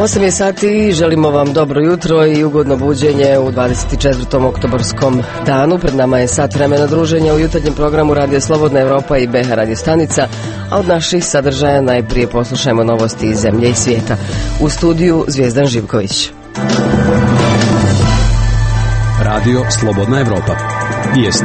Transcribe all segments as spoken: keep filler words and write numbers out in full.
osam je sati i želimo vam dobro jutro i ugodno buđenje u dvadeset četvrtom oktobarskom danu. Pred nama je sat vremena druženja u jutarnjem programu Radio Slobodna Evropa i B H Radio stanica, a od naših sadržaja najprije poslušajmo novosti iz zemlje i svijeta. U studiju Zvijezdan Živković. Radio Slobodna Evropa. Vijesti.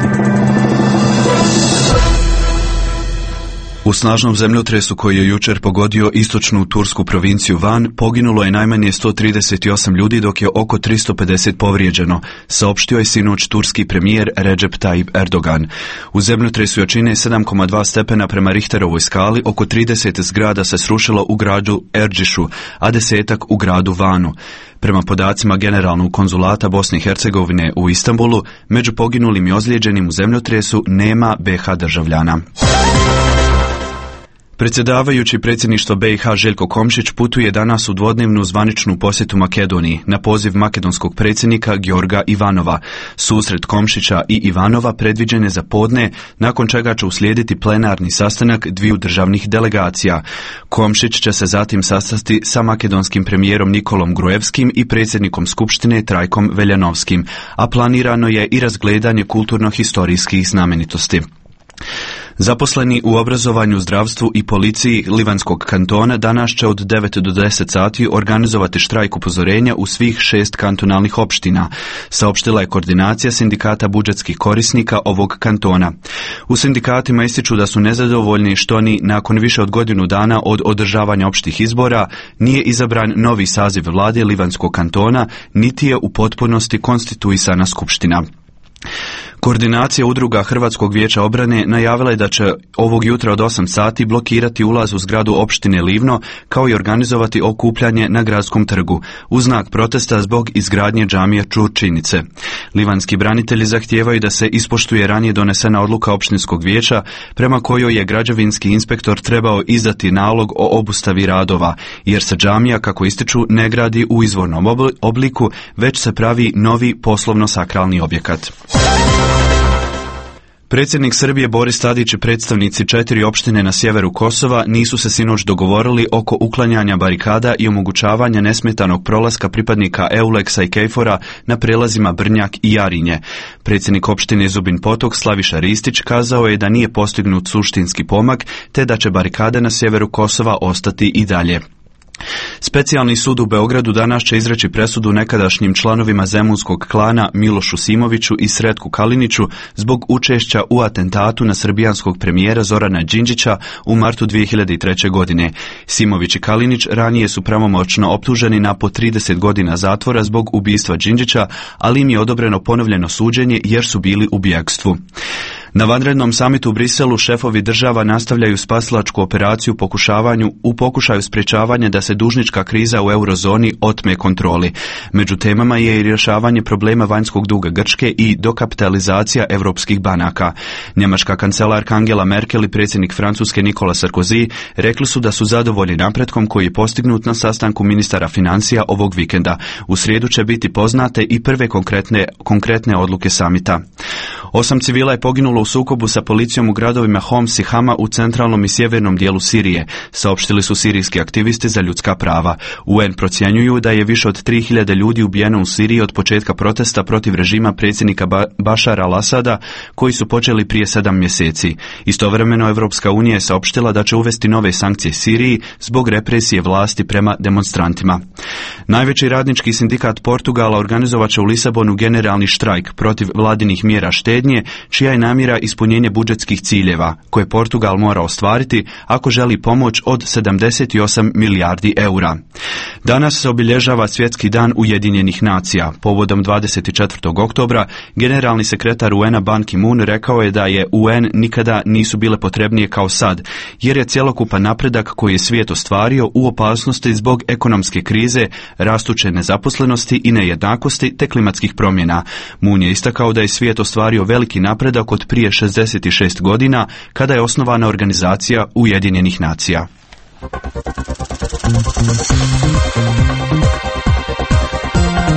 U snažnom zemljotresu koji je jučer pogodio istočnu tursku provinciju Van poginulo je najmanje sto trideset osam ljudi, dok je oko tristo pedeset povrijeđeno, saopštio je sinoć turski premijer Recep Tayyip Erdogan. U zemljotresu jačine sedam zarez dva stepena prema Richterovoj skali oko trideset zgrada se srušilo u gradu Erđišu, a desetak u gradu Vanu. Prema podacima Generalnog konzulata Bosne i Hercegovine u Istanbulu, među poginulim i ozlijeđenim u zemljotresu nema B H državljana. Predsjedavajući predsjedništva B i H Željko Komšić putuje danas u dvodnevnu zvaničnu posjetu Makedoniji na poziv makedonskog predsjednika Gjorga Ivanova. Susret Komšića i Ivanova predviđen je za podne, nakon čega će uslijediti plenarni sastanak dviju državnih delegacija. Komšić će se zatim sastati sa makedonskim premijerom Nikolom Gruevskim i predsjednikom Skupštine Trajkom Veljanovskim, a planirano je i razgledanje kulturno-historijskih znamenitosti. Zaposleni u obrazovanju, zdravstvu i policiji Livanskog kantona danas će od devet do deset sati organizovati štrajk upozorenja u svih šest kantonalnih opština, saopštila je koordinacija sindikata budžetskih korisnika ovog kantona. U sindikatima ističu da su nezadovoljni što ni nakon više od godinu dana od održavanja opštih izbora nije izabran novi saziv vlade Livanskog kantona, niti je u potpunosti konstituisana skupština. Koordinacija udruga Hrvatskog vijeća obrane najavila je da će ovog jutra od osam sati blokirati ulaz u zgradu opštine Livno, kao i organizovati okupljanje na gradskom trgu u znak protesta zbog izgradnje džamije Čurčinice. Livanski branitelji zahtijevaju da se ispoštuje ranije donesena odluka opštinskog vijeća prema kojoj je građevinski inspektor trebao izdati nalog o obustavi radova, jer se džamija, kako ističu, ne gradi u izvornom obliku, već se pravi novi poslovno-sakralni objekat. Predsjednik Srbije Boris Tadić i predstavnici četiri opštine na sjeveru Kosova nisu se sinoć dogovorili oko uklanjanja barikada i omogućavanja nesmetanog prolaska pripadnika Euleksa i Kejfora na prelazima Brnjak i Jarinje. Predsjednik opštine Zubin Potok Slaviša Ristić kazao je da nije postignut suštinski pomak, te da će barikade na sjeveru Kosova ostati i dalje. Specijalni sud u Beogradu danas će izreći presudu nekadašnjim članovima zemunskog klana Milošu Simoviću i Sretku Kaliniću zbog učešća u atentatu na srbijanskog premijera Zorana Đinđića u martu dvije hiljade treće. godine. Simović i Kalinić ranije su pravomoćno optuženi na po trideset godina zatvora zbog ubistva Đinđića, ali im je odobreno ponovljeno suđenje jer su bili u bjegstvu. Na vanrednom samitu u Briselu šefovi država nastavljaju spasilačku operaciju pokušavanju, u pokušaju sprječavanja da se dužnička kriza u eurozoni otme kontroli. Među temama je i rješavanje problema vanjskog duga Grčke i dokapitalizacija europskih banaka. Njemačka kancelarka Angela Merkel i predsjednik Francuske Nicolas Sarkozy rekli su da su zadovoljni napretkom koji je postignut na sastanku ministara financija ovog vikenda. U srijedu će biti poznate i prve konkretne, konkretne odluke samita. Osam civila je poginulo u sukobu sa policijom u gradovima Homs i Hama u centralnom i sjevernom dijelu Sirije, saopštili su sirijski aktivisti za ljudska prava. U en procjenjuju da je više od tri hiljade ljudi ubijeno u Siriji od početka protesta protiv režima predsjednika ba- Bašara al-Asada, koji su počeli prije sedam mjeseci. Istovremeno Evropska unija je saopštila da će uvesti nove sankcije Siriji zbog represije vlasti prema demonstrantima. Najveći radnički sindikat Portugala organizovat će u Lisabonu generalni štrajk protiv vladinih mjera štednje, čija je namjera ispunjenje budžetskih ciljeva koje Portugal mora ostvariti ako želi pomoć od sedamdeset osam milijardi eura. Danas se obilježava Svjetski dan Ujedinjenih nacija. Povodom dvadeset četvrtog oktobra generalni sekretar U N-a Ban Ki-moon rekao je da je U N nikada nisu bile potrebnije kao sad, jer je cjelokupan napredak koji je svijet ostvario u opasnosti zbog ekonomske krize, rastuće nezaposlenosti i nejednakosti te klimatskih promjena. Moon je istakao da je svijet ostvario veliki napredak od prije šezdeset šest godina, kada je osnovana organizacija Ujedinjenih nacija.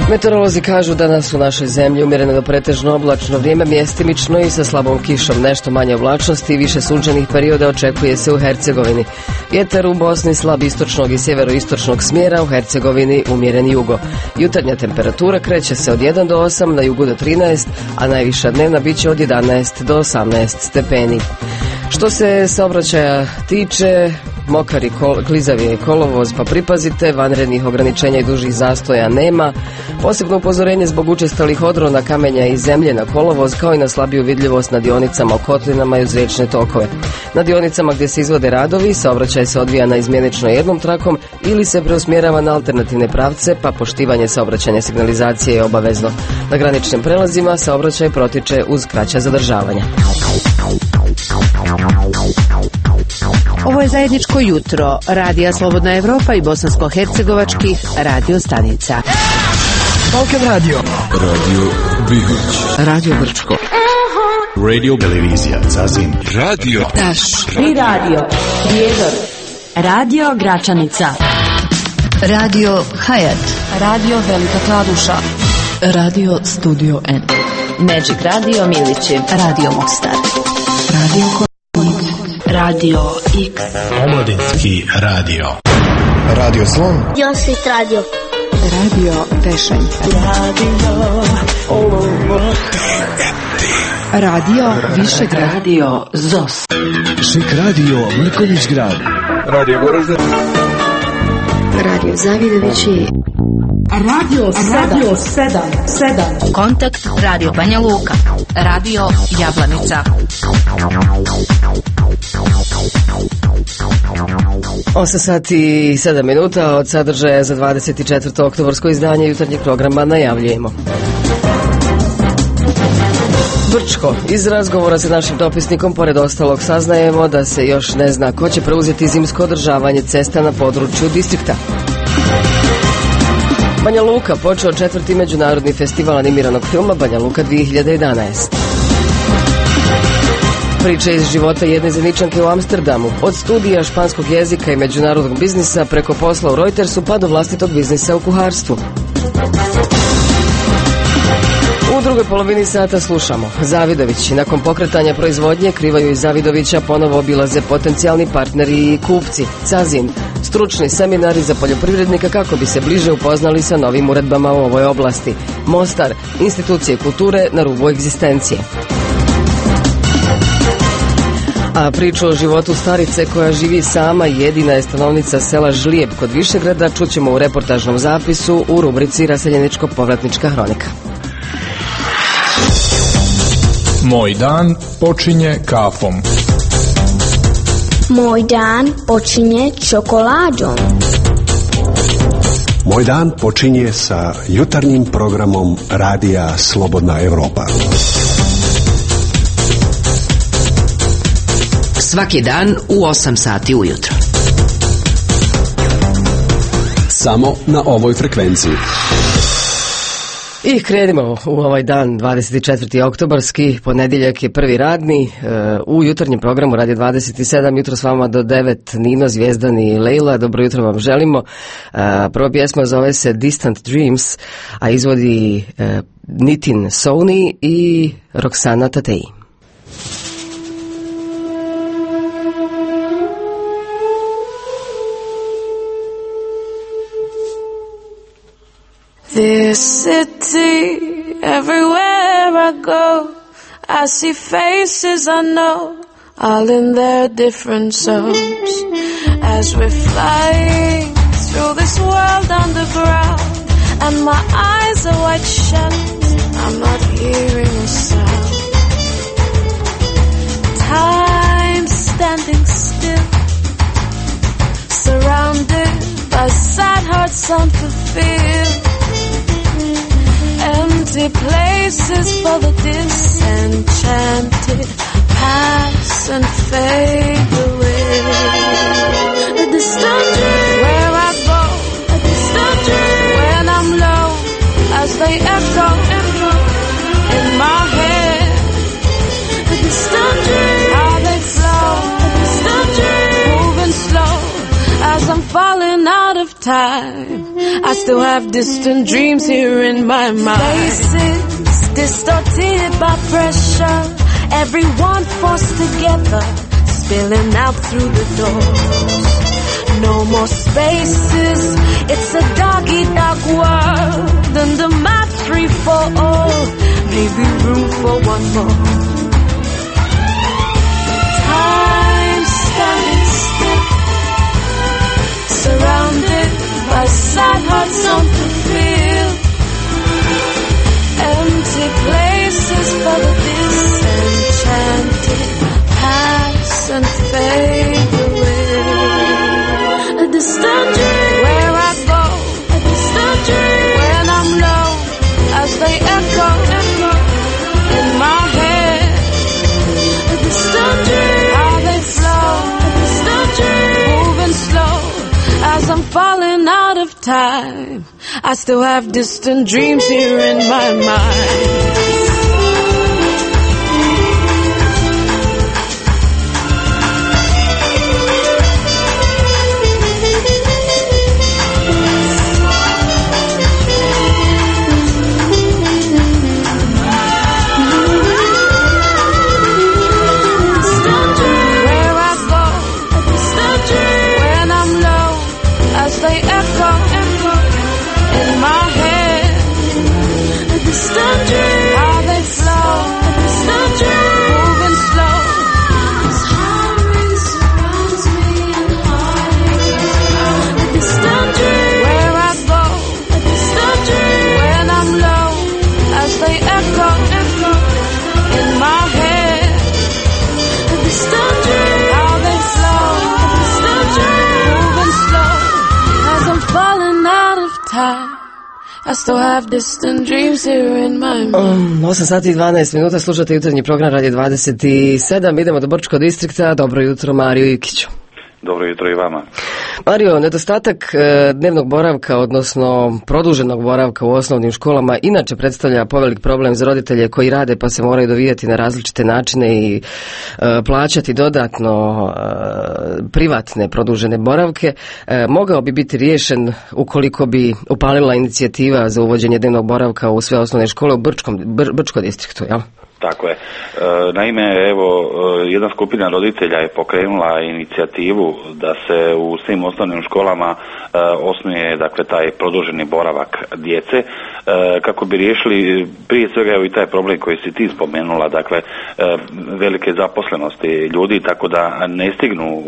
Meteorolozi kažu da nas u našoj zemlji umjereno do pretežno oblačno vrijeme, mjestimično i sa slabom kišom, nešto manje oblačnosti i više sunčanih perioda očekuje se u Hercegovini. Vjetar u Bosni slab istočnog i sjeveroistočnog smjera, u Hercegovini umjeren jugo. Jutarnja temperatura kreće se od jedan do osam, na jugu do trinaest, a najviša dnevna bit će od jedanaest do osamnaest stepeni. Što se saobraćaja tiče, mokar i kol, klizav je kolovoz, pa pripazite, vanrednih ograničenja i dužih zastoja nema. Posebno upozorenje zbog učestalih odrona kamenja i zemlje na kolovoz, kao i na slabiju vidljivost na dionicama u kotlinama i uz riječne tokove. Na dionicama gdje se izvode radovi, saobraćaj se odvija na izmjenično jednom trakom ili se preusmjerava na alternativne pravce, pa poštivanje saobraćajne signalizacije je obavezno. Na graničnim prelazima saobraćaj protiče uz kraća zadržavanja. Ovo je zajedničko jutro Radija Slobodna Evropa i bosansko-hercegovačkih radio stanica. Balkan Radio, Radio Bihoć, Radio Brčko, Radio Televizija Zazin, Radio Taš, Tri radio Prijedor, Radio Gračanica, Radio Hayat, Radio Velika Kladuša, Radio Studio N, Magic Radio Milići, Radio Mostar, Radio Konik, Radio X, Omladinski radio, Radio Slon, Josit Radio, Radio Tešanj, Radio Višegrad, Radio Zos, Šik Radio Mrkonjić Grad, Radio Goražde, Radio Zavidovići, Radio sedam, sedam, sedam, Kontakt Radio Banja Luka, Radio Jablanica. osam sati i sedam minuta od sadržaja za dvadeset četvrto oktobarsko izdanje jutarnjeg programa najavljujemo. Brčko. Iz razgovora sa našim dopisnikom, pored ostalog, saznajemo da se još ne zna ko će preuzeti zimsko održavanje cesta na području distrikta. Banja Luka počeo četvrti međunarodni festival animiranog filma Banja Luka dvije hiljade jedanaest. Priče iz života jedne Zeničanke u Amsterdamu, od studija španskog jezika i međunarodnog biznisa preko posla u Reutersu pa do vlastitog biznisa u kuharstvu. U drugoj polovini sata slušamo Zavidović. Nakon pokretanja proizvodnje Krivaju i Zavidovića ponovo obilaze potencijalni partneri i kupci. Cazin, stručni seminari za poljoprivrednika kako bi se bliže upoznali sa novim uredbama u ovoj oblasti. Mostar, institucije kulture na rubu egzistencije. A priču o životu starice koja živi sama, jedina je stanovnica sela Žlijeb kod Višegrada, čućemo u reportažnom zapisu u rubrici Raseljeničko-povratnička hronika. Moj dan počinje kafom. Moj dan počinje čokoladom. Moj dan počinje sa jutarnjim programom Radija Slobodna Evropa. Svaki dan u osam sati ujutro. Samo na ovoj frekvenciji. I krenimo u ovaj dan, dvadeset četvrti oktobarski, ponedjeljak je prvi radni, u jutarnjem programu Radio dvadeset sedam, jutro s vama do devet, Nino, Zvijezdan i Lejla, dobro jutro vam želimo. Prva pjesma zove se Distant Dreams, a izvodi Nitin Sony i Roxana Tatei. This city, everywhere I go, I see faces I know, all in their different souls. As we're flying through this world underground, and my eyes are wide shut, I'm not hearing a sound. Time standing still, surrounded by sad hearts unfulfilled. Empty places for the disenchanted pass and fade away. A distant dream where I go, a distant dream when I'm low, as they echo, echo in my head. A distant dream how they flow, a distant dream moving slow as I'm falling out of time. time. I still have distant dreams here in my mind. Faces distorted by pressure, everyone forced together, spilling out through the doors. No more spaces, it's a dog-eat-dog world, and the map's free for all, maybe room for one more. Time standing still, surrounded by sad hearts on the field, empty places for the disenchanted pass and fade away. A distant dream, where I go, a distant dream, when I'm low, as they echo, echo in my head. A distant dream, how they flow, a distant dream, moving slow, as I'm falling out of time. I still have distant dreams here in my mind. I still have distant dreams here in my mind. Um, osam sati i dvanaest minuta, slušate jutarnji program Radio dvadeset sedam. Idemo do Brčkog distrikta. Dobro jutro, Mario Ikiću. Dobro jutro i vama. Mario, nedostatak e, dnevnog boravka, odnosno produženog boravka u osnovnim školama, inače predstavlja povelik problem za roditelje koji rade pa se moraju dovijati na različite načine i e, plaćati dodatno e, privatne produžene boravke. E, mogao bi biti riješen ukoliko bi upalila inicijativa za uvođenje dnevnog boravka u sve osnovne škole u Brčkom, Br, Brčkom distriktu, jel? Tako je. Naime, evo, jedna skupina roditelja je pokrenula inicijativu da se u svim osnovnim školama osnuje, dakle, taj produženi boravak djece, kako bi riješili prije svega evo i taj problem koji si ti spomenula, dakle, velike zaposlenosti ljudi, tako da ne stignu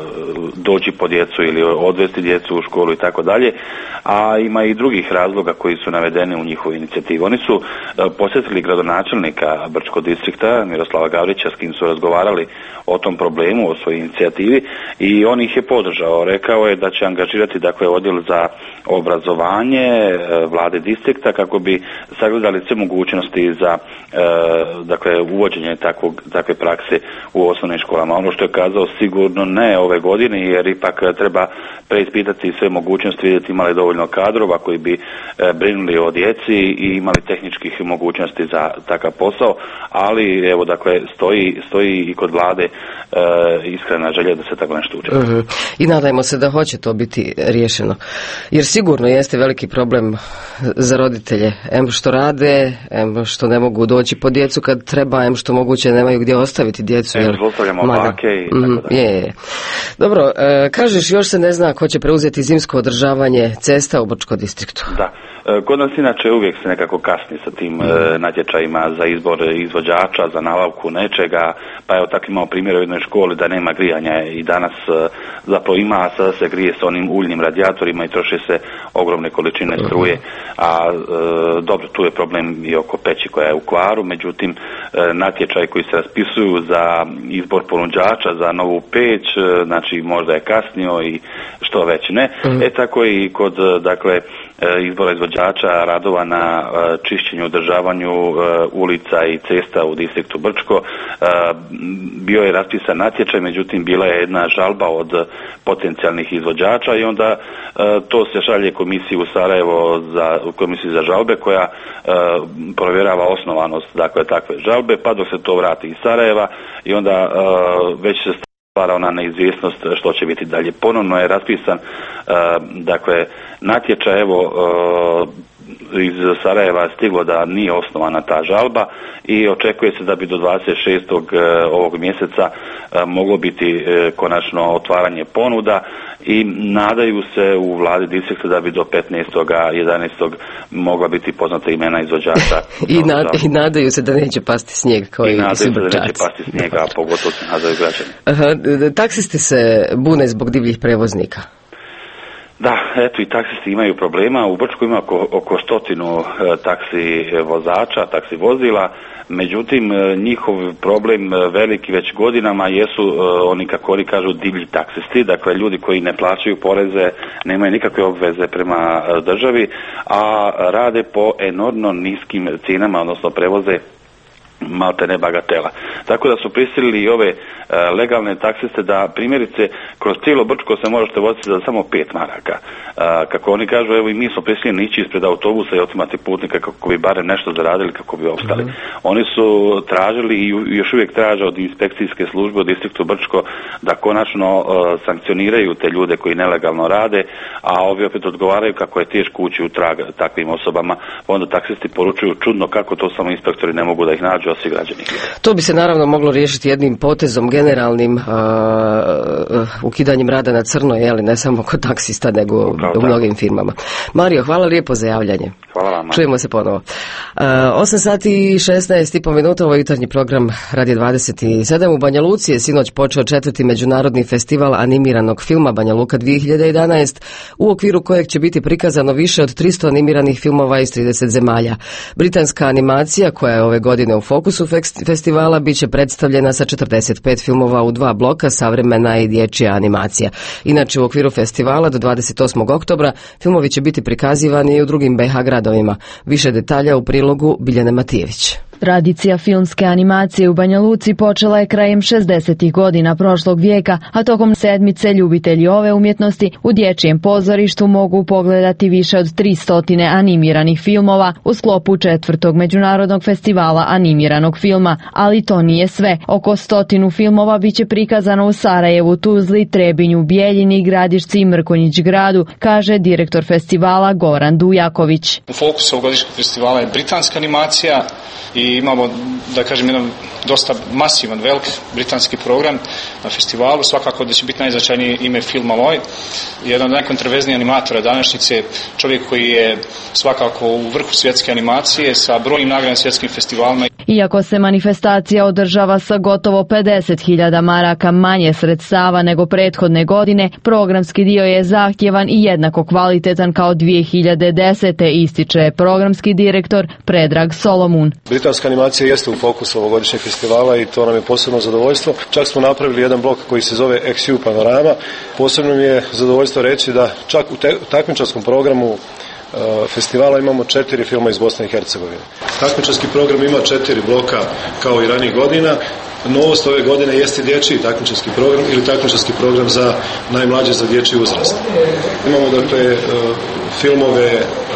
doći po djecu ili odvesti djecu u školu i tako dalje, a ima i drugih razloga koji su navedeni u njihovoj inicijativi. Oni su posjetili gradonačelnika Brčkog distrikta Miroslava Gavrića, s kim su razgovarali o tom problemu, o svojoj inicijativi, i on ih je podržao. Rekao je da će angažirati, dakle, odjel za obrazovanje vlade distrikta kako bi sagledali sve mogućnosti za e, dakle, uvođenje takvog, takve prakse u osnovnim školama. Ono što je kazao, sigurno ne ove godine, jer ipak treba preispitati sve mogućnosti, vidjeti imali dovoljno kadrova koji bi e, brinuli o djeci i imali tehničkih mogućnosti za takav posao, ali evo, dakle, stoji, stoji i kod vlade e, iskrena želja da se tako nešto učini. Uh-huh. I nadajmo se da hoće to biti riješeno, jer sigurno jeste veliki problem za roditelje, em što rade, em što ne mogu doći po djecu kad treba, em što moguće nemaju gdje ostaviti djecu. Em zlostavljamo bake i tako mm, je, je. Dobro, e, kažeš, još se ne zna ko će preuzeti zimsko održavanje cesta u Brčkom distriktu. Da. Kod nas inače uvijek se nekako kasni sa tim e, natječajima za izbor izvođača, za nabavku nečega, pa evo tako imamo primjer u jednoj školi da nema grijanja i danas e, zapravo ima, a sada se grije s onim uljnim radijatorima i troše se ogromne količine struje, a e, dobro, tu je problem i oko peći koja je u kvaru, međutim e, natječaj koji se raspisuju za izbor ponuđača za novu peć, e, znači možda je kasnio i što već ne, mm. e tako i kod, dakle, izbora izvođača radova na čišćenju, održavanju ulica i cesta u distriktu Brčko. Bio je raspisan natječaj, međutim bila je jedna žalba od potencijalnih izvođača i onda to se šalje komisiji u Sarajevo, za komisiju za žalbe koja provjerava osnovanost, dakle, takve žalbe, pa dok se to vrati iz Sarajeva i onda već se stvara ona neizvjesnost što će biti dalje. Ponovno je raspisan dakle natječaj, evo iz Sarajeva je stiglo da nije osnovana ta žalba i očekuje se da bi do dvadeset šestog ovog mjeseca moglo biti konačno otvaranje ponuda i nadaju se u vladi distrikta da bi do petnaestog jedanaestog mogla biti poznata imena izvođača. I, nad, I nadaju se da neće pasti snijeg kao i, i nadaju se da neće pasti snijeg, a pogotovo se nadaju građani. Aha, taksisti se bune zbog divljih prevoznika. Da, eto i taksisti imaju problema. U Brčku ima oko, oko stotinu taksi vozača, taksi vozila. Međutim, njihov problem veliki već godinama jesu oni, kako oni kažu, divlji taksisti, dakle ljudi koji ne plaćaju poreze, nemaju nikakve obveze prema državi, a rade po enormno niskim cijenama, odnosno prevoze malte ne bagatela. Tako da su prisilili i ove e, legalne taksiste da primjerice kroz cijelo Brčko se možete voziti za samo pet maraka. E, kako oni kažu, evo i mi smo prisiljeni ići ispred autobusa i otimati putnika kako bi barem nešto zaradili, kako bi opstali. Mm. Oni su tražili i još uvijek traže od inspekcijske službe u distriktu Brčko da konačno e, sankcioniraju te ljude koji nelegalno rade, a ovi opet odgovaraju kako je teško ući u trag takvim osobama. Onda taksisti poručuju čudno kako to samo inspektori ne mogu da ih nađu. To bi se naravno moglo riješiti jednim potezom generalnim uh, uh, ukidanjem rada na crno, jeli, ne samo kod taksista nego Upravo, u mnogim firmama. Mario, hvala lijepo za javljanje. Hvala vam. Čujemo se ponovo. Uh, osam sati i šesnaest i pol minuta, ovo je jutarnji program Radio dvadeset sedam. U Banja Luci je sinoć počeo četvrti međunarodni festival animiranog filma Banja Luka dvije hiljade jedanaest, u okviru kojeg će biti prikazano više od tristo animiranih filmova iz trideset zemalja. Britanska animacija, koja je ove godine u fokusu festivala, bit će predstavljena sa četrdeset pet filmova u dva bloka, savremena i dječja animacija. Inače, u okviru festivala do dvadeset osmog oktobra filmovi će biti prikazivani i u drugim be ha gradovima. Više detalja u prilogu Biljane Matijević. Tradicija filmske animacije u Banja Luci počela je krajem šezdesetih godina prošlog vijeka, a tokom sedmice ljubitelji ove umjetnosti u dječjem pozorištu mogu pogledati više od tristo animiranih filmova u sklopu četvrtog međunarodnog festivala animiranog filma, ali to nije sve. Oko stotinu filmova biće prikazano u Sarajevu, Tuzli, Trebinju, Bijeljini, Gradišci i Mrkonjić gradu, kaže direktor festivala Goran Dujaković. U fokusu ovogodišnjeg festivala je britanska animacija i imamo, da kažem, jedan dosta masivan, velik britanski program na festivalu. Svakako da će biti najznačajnije ime filma moj. Jedan od najkontroverznijih animatora današnjice, čovjek koji je svakako u vrhu svjetske animacije sa brojnim nagradnim svjetskim festivalima. Iako se manifestacija održava sa gotovo pedeset hiljada maraka manje sredstava nego prethodne godine, programski dio je zahtjevan i jednako kvalitetan kao dvije hiljade desete, ističe programski direktor Predrag Solomun. Britanska animacija jeste u fokusu ovogodišnjeg festivala i to nam je posebno zadovoljstvo. Čak smo napravili jedan blok koji se zove Ex U Panorama. Posebno mi je zadovoljstvo reći da čak u te, takmičarskom programu festivala imamo četiri filma iz Bosne i Hercegovine. Takmičarski program ima četiri bloka kao i ranijih godina. Novost ove godine jeste dječji takmičarski program ili takmičarski program za najmlađe, za dječji uzrast. Imamo dakle filmove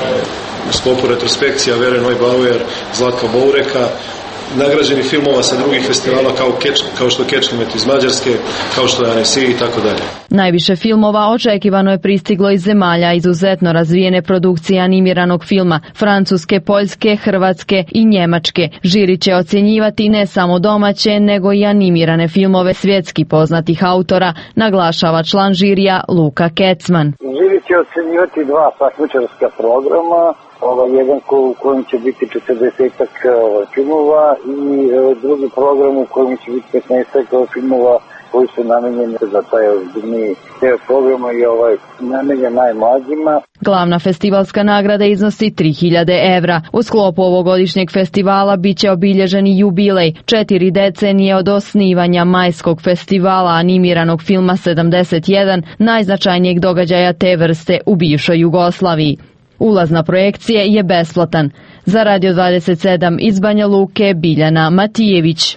u sklopu retrospekcija Vere Neubauer, Zlatka Boureka, nagrađeni filmova sa drugih festivala kao, keč, kao što Kečkimet iz Mađarske, kao što je Annecy i tako dalje. Najviše filmova očekivano je pristiglo iz zemalja izuzetno razvijene produkcije animiranog filma, Francuske, Poljske, Hrvatske i Njemačke. Žiri će ocjenjivati ne samo domaće, nego i animirane filmove svjetski poznatih autora, naglašava član žirija Luka Kecman. Žiri će ocjenjivati dva takmičarska programa. Ovaj jedan ko, u kojem će biti četrdesetak filmova i e, drugi program u kojem će biti petnaestak filmova koji su namenjeni za taj ozbiljniji deo programa i ovaj namenjen najmlađima. Glavna festivalska nagrada iznosi tri hiljade evra. U sklopu ovogodišnjeg festivala biće obilježeni jubilej, četiri decenije od osnivanja majskog festivala animiranog filma sedamdeset jedan, najznačajnijeg događaja te vrste u bivšoj Jugoslaviji. Ulaz na projekcije je besplatan. Za Radio dvadeset sedam iz Banja Luke, Biljana Matijević.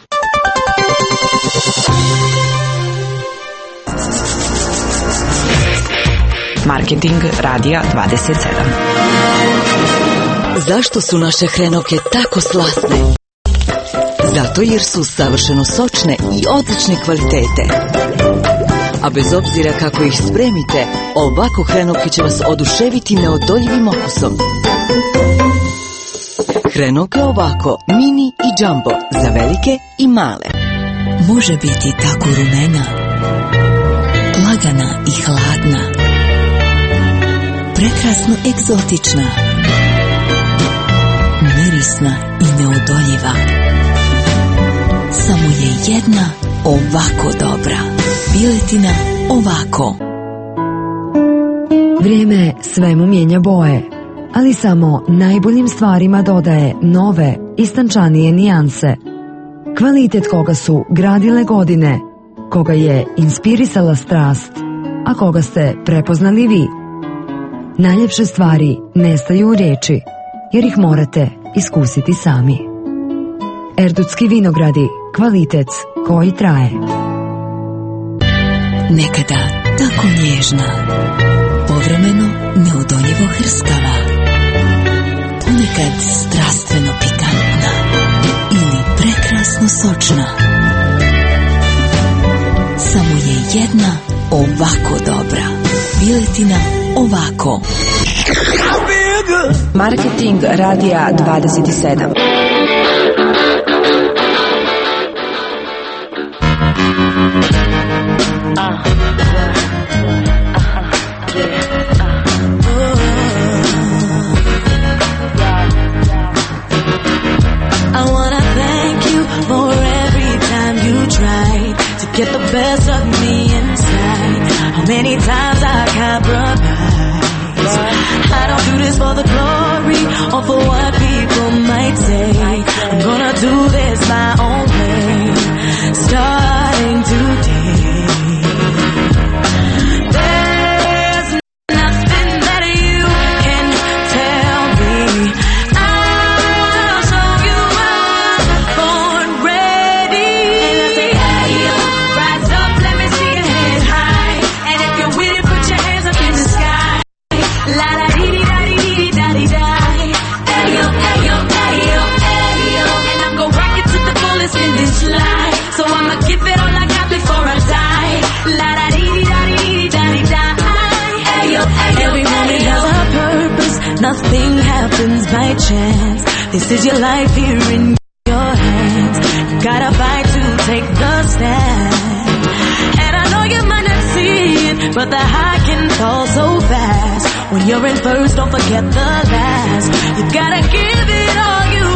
Marketing Radija dvadeset sedam. Zašto su naše hrenovke tako slasne? Zato jer su savršeno sočne i odlične kvalitete. A bez obzira kako ih spremite, ovako hrenovke će vas oduševiti neodoljivim okusom. Hrenovke ovako, mini i jumbo, za velike i male. Može biti tako rumena, lagana i hladna, prekrasno egzotična, mirisna i neodoljiva. Samo je jedna ovako dobra. Piletina ovako. Vrijeme svemu mijenja boje, ali samo najboljim stvarima dodaje nove, istančanije nijanse. Kvalitet koga su gradile godine, koga je inspirisala strast, a koga ste prepoznali vi. Najljepše stvari nestaju u riječi, jer ih morate iskusiti sami. Erdutski vinogradi, kvalitet koji traje. Nekada tako nježna, povremeno neodoljivo hrskava, ponekad strastveno pikantna ili prekrasno sočna. Samo je jedna ovako dobra. Piletina ovako. Marketing Radija dvadeset sedam. Get the best of me inside. How many times I compromise? I don't do this for the glory or for what people might say. I'm gonna do this my own way, starting today. There's nothing that you can tell me. I'll show you I'm born ready. And I say, hey, yo. Rise up, let me see your head high. And if you're with it, put your hands up in the sky. La da dee dee da dee dee da dee da. Ayo, ayo, ayo, ayo. And I'm gon' rock it to the fullest in this life. So I'ma give it all I got before I die. La da dee dee da dee dee da dee da. Ayo, ayo, every moment has a purpose. Nothing happens by chance. This is your life here in your hands. You gotta fight to take the stand. And I know you might not see it, but the high can fall so fast. When you're in first, don't forget the last. You gotta give it all you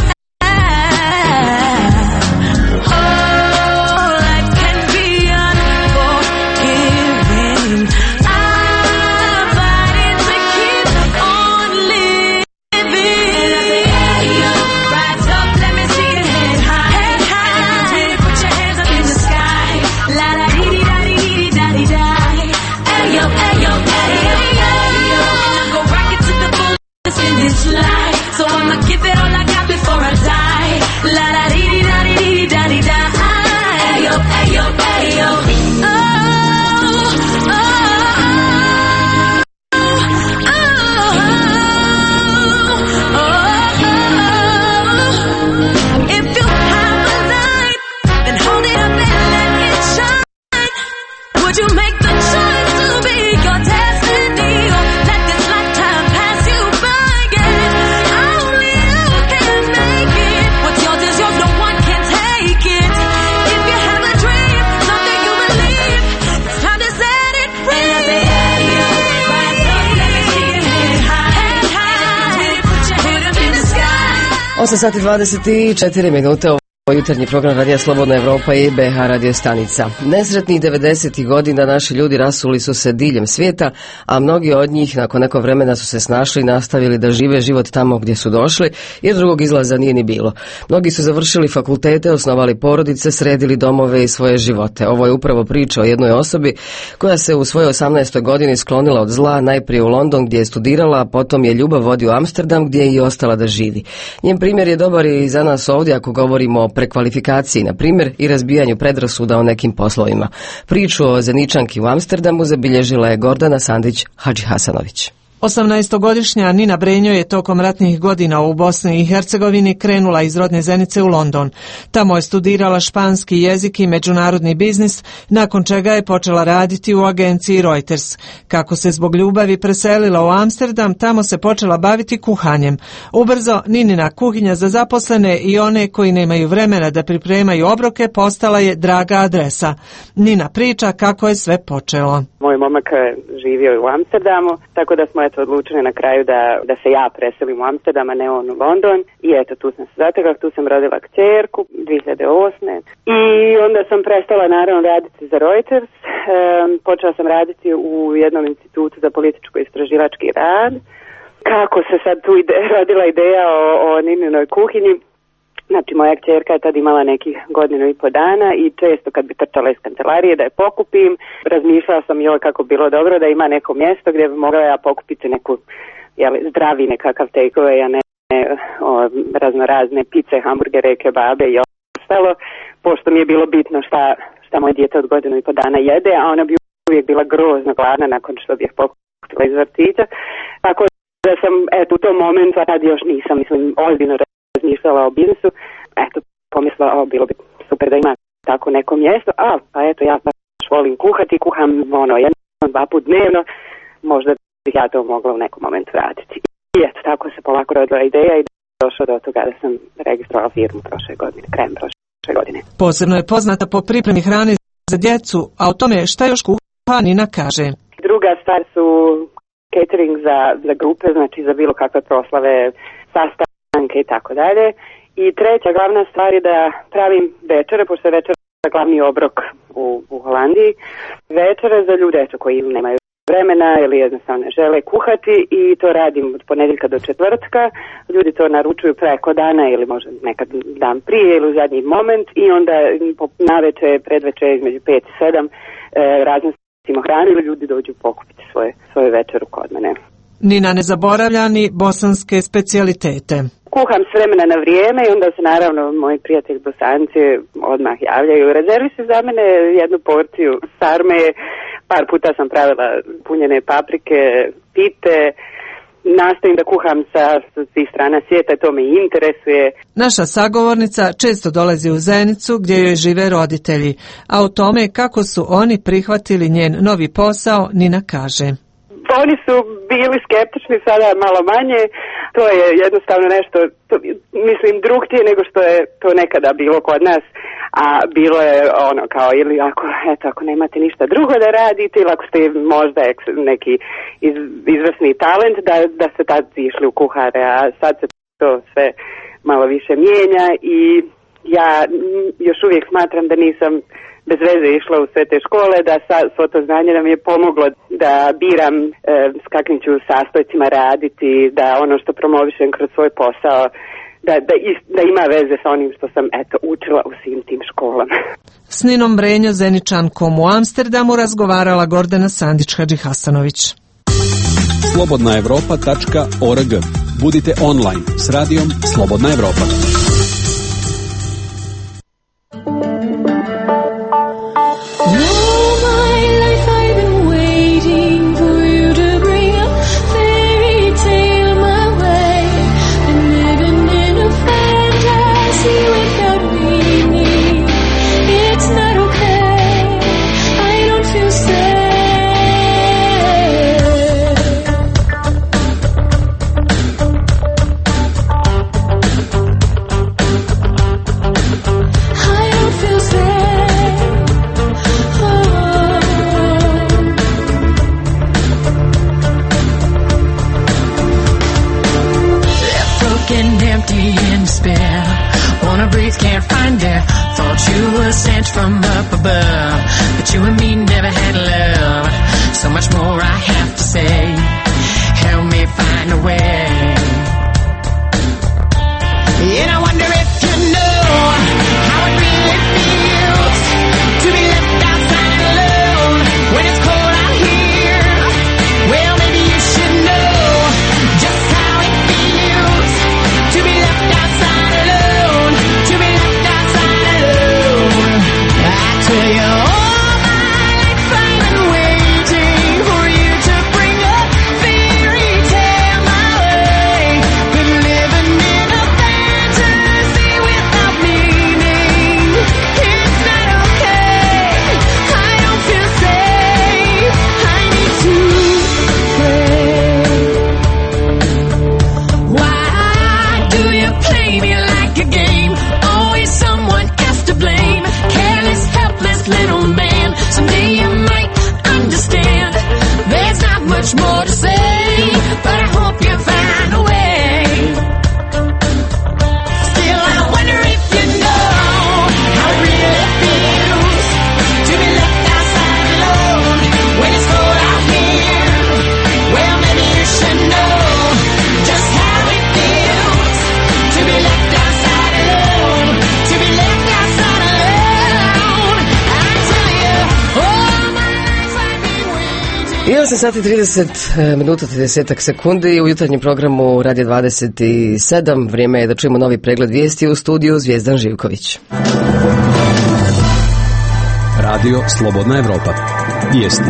have. Oh, life can be unforgiving. I'm fighting to keep on living. And I say, hey, yo, rise up, let me see your head high. Head high. Really put your hands up in the sky. La da dee dee da dee dee da dee da. Ayo, ayo, ayo, ayo. And I'm gon' rock it to the fullest in this life. So I'ma give it all I got before I die. La da dee dee da dee dee da dee da. Ayo, ayo, ayo. Oh, oh, oh, oh. If you have a light, then hold it up and let it shine. Would you make the choice to be your destiny, or let this lifetime pass you by? Yeah, only you can make it. What's yours is yours, no one can take it. If you have a dream, something you believe, it's time to set it free. And I say, hey, yo, rise up, let me see your head high. Head high. Really put your head up in the sky. osam sati dvadeset četiri minute. Jutarnji program Radija Slobodna Evropa i B H radio stanica. Nesretnih devedesetih godina naši ljudi rasuli su se diljem svijeta, a mnogi od njih nakon nekog vremena su se snašli i nastavili da žive život tamo gdje su došli, jer drugog izlaza nije ni bilo. Mnogi su završili fakultete, osnovali porodice, sredili domove i svoje živote. Ovo je upravo priča o jednoj osobi koja se u svojoj osamnaestoj godini sklonila od zla, najprije u London gdje je studirala, a potom je ljubav vodi u Amsterdam gdje je i ostala da živi. Njen primjer je dobar i za nas ovdje ako govorimo o prekvalifikaciji, na primjer, i razbijanju predrasuda o nekim poslovima. Priču o Zeničanki u Amsterdamu zabilježila je Gordana Sandić Hadžihasanović. osamnaestogodišnja Nina Brenjo je tokom ratnih godina u Bosni i Hercegovini krenula iz rodne Zenice u London. Tamo je studirala španski jezik i međunarodni biznis, nakon čega je počela raditi u agenciji Reuters. Kako se zbog ljubavi preselila u Amsterdam, tamo se počela baviti kuhanjem. Ubrzo, Ninina kuhinja za zaposlene i one koji nemaju vremena da pripremaju obroke postala je draga adresa. Nina priča kako je sve počelo. Moj momak živio u Amsterdamu, tako da smo eto odlučili na kraju da, da se ja preselim u Amsterdam, a ne on u London. I eto, tu sam se zatekla, tu sam rodila kćerku dvije hiljade osme. I onda sam prestala naravno raditi za Reuters. E, počela sam raditi u jednom institutu za političko-istraživački rad. Kako se sad tu ide, rodila ideja o, o Nininoj kuhinji? Znači, moja kćerka je tad imala nekih godinu i po dana i često kad bi trčala iz kancelarije da je pokupim, razmišljala sam joj kako bilo dobro da ima neko mjesto gdje bi mogla ja pokupiti neku jeli, zdravi nekakav take-away, a ne o, razno razne pice, hamburgere, kebabe i ostalo, pošto mi je bilo bitno šta, šta moje dijete od godinu i po dana jede, a ona bi uvijek bila grozno gladna nakon što bi je pokupila iz vrtića. Tako da sam, eto, u tom momentu, a tad još nisam, mislim, ozbiljno razmišljala o biznisu, eto, pomislila, o, bilo bi super da ima tako neko mjesto, a, pa eto, ja baš volim kuhati, kuham, ono, jedno, dva put dnevno, možda bih ja to mogla u nekom momentu raditi. I eto, tako se polako rodila ideja i došla do toga da sam registrovala firmu prošle godine, krajem prošle godine. Posebno je poznata po pripremi hrane za djecu, a o tome šta još kuha Nina kaže. Druga stvar su catering za, za grupe, znači za bilo kakve proslave, sastanke i tako dalje. I treća glavna stvar je da pravim večere, pošto je večera glavni obrok u, u Holandiji, večere za ljude koji nemaju vremena ili jednostavno ne žele kuhati i to radim od ponedjeljka do četvrtka. Ljudi to naručuju preko dana ili možda nekad dan prije ili u zadnji moment i onda navečer, predvečer između pet i sedam e, raznosimo hranu ili ljudi dođu pokupiti svoje, svoje večeru kod mene. Nina ne zaboravlja ni bosanske specijalitete. Kuham s vremena na vrijeme i onda se naravno moji prijatelji Bosanci odmah javljaju. Rezervi se za mene jednu porciju sarme, par puta sam pravila punjene paprike, pite, nastojim da kuham sa svih strana svijeta, to me interesuje. Naša sagovornica često dolazi u Zenicu gdje joj žive roditelji, a o tome kako su oni prihvatili njen novi posao Nina kaže. Oni su bili skeptični, sada malo manje, to je jednostavno nešto, to, mislim, drugtije nego što je to nekada bilo kod nas, a bilo je ono kao, ili ako, eto, ako nemate ništa drugo da radite, ili ako ste možda neki iz, izvrsni talent, da, da ste tad išli u kuhare, a sad se to sve malo više mijenja i ja još uvijek smatram da nisam bez veze išla u sve te škole, da sa, svo to znanje nam je pomoglo da biram e, s kakvim ću sastojcima raditi, da ono što promovišem kroz svoj posao, da, da, da ima veze sa onim što sam eto učila u svim tim školama. S Ninom Brenjo, Zeničankom u Amsterdamu, razgovarala Gordana Sandić-Hadžihasanović. slobodna evropa tačka org. Budite online s radijom Slobodna Evropa. From up above, but you and me never had love. So much more I have to say. Help me find a way. And I wonder if you know how it really feels to be left outside alone when it's cold out here. Well, maybe you should know just how it feels to be left outside alone. To be left outside alone. I tell you all my life I've been waiting for you to bring up theory. I osam sati trideset minuta trideset sekundi u jutarnjem programu Radio dvadeset sedam. Vrijeme je da čujemo novi pregled vijesti u studiju Zvijezdan Živković. Radio Slobodna Evropa. Vijesti.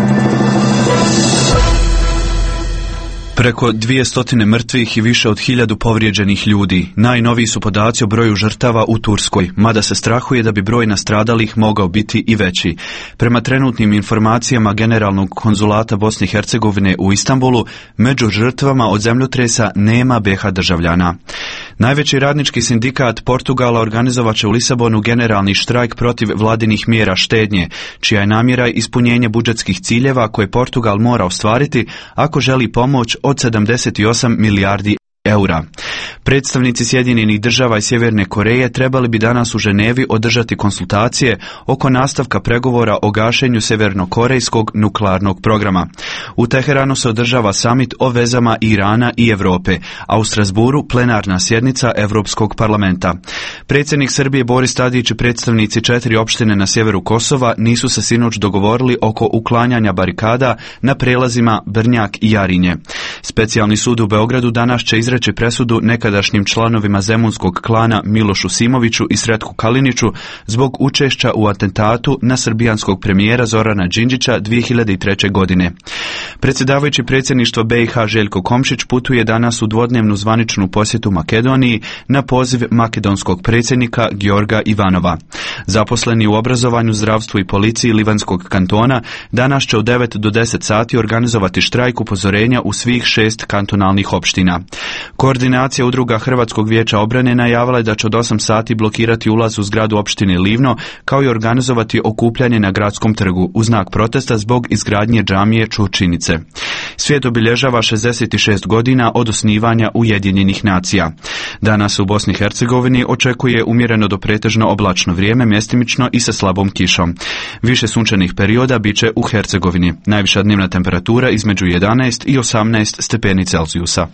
Preko dvjesto mrtvih i više od hiljadu povrijeđenih ljudi. Najnoviji su podaci o broju žrtava u Turskoj, mada se strahuje da bi broj nastradalih mogao biti i veći. Prema trenutnim informacijama Generalnog konzulata Bosne i Hercegovine u Istanbulu, među žrtvama od zemljotresa nema be ha državljana. Najveći radnički sindikat Portugala organizovat će u Lisabonu generalni štrajk protiv vladinih mjera štednje, čija je namjera ispunjenje budžetskih ciljeva koje Portugal mora ostvariti ako želi pomoć od sedamdeset osam milijardi eura. Predstavnici Sjedinjenih država i Sjeverne Koreje trebali bi danas u Ženevi održati konsultacije oko nastavka pregovora o gašenju severnokorejskog nuklearnog programa. U Teheranu se održava samit o vezama Irana i Europe, a u Strasburu plenarna sjednica Europskog parlamenta. Predsjednik Srbije Boris Tadić i predstavnici četiri opštine na sjeveru Kosova nisu se sinoć dogovorili oko uklanjanja barikada na prelazima Brnjak i Jarinje. Specijalni sud u Beogradu danas će izreći presudu nekadašnjim članovima zemunskog klana Milošu Simoviću i Sretku Kaliniću zbog učešća u atentatu na srbijanskog premijera Zorana Đinđića dvije hiljade treće. godine. Predsjedavajući predsjedništvo be i ha Željko Komšić putuje danas u dvodnevnu zvaničnu posjetu Makedoniji na poziv makedonskog predsjednika Georga Ivanova. Zaposleni u obrazovanju, zdravstvu i policiji Livanskog kantona danas će od devet do deset sati organizovati štrajk upozorenja u svih šest kantonalnih opština. Koordinacija udruga Hrvatskog vijeća obrane najavila je da će od osam sati blokirati ulaz u zgradu opštine Livno, kao i organizovati okupljanje na gradskom trgu u znak protesta zbog izgradnje džamije Čurčinice. Svijet obilježava šezdeset šest godina od osnivanja Ujedinjenih nacija. Danas u Bosni i Hercegovini očekuje umjereno do pretežno oblačno vrijeme, mjestimično i sa slabom kišom. Više sunčanih perioda biće u Hercegovini. Najviša dnevna temperatura između jedanaest i osamnaest stepeni Celzijusa.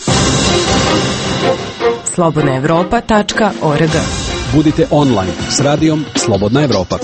slobodna evropa tačka org. Budite online s radijom Slobodna Evropa.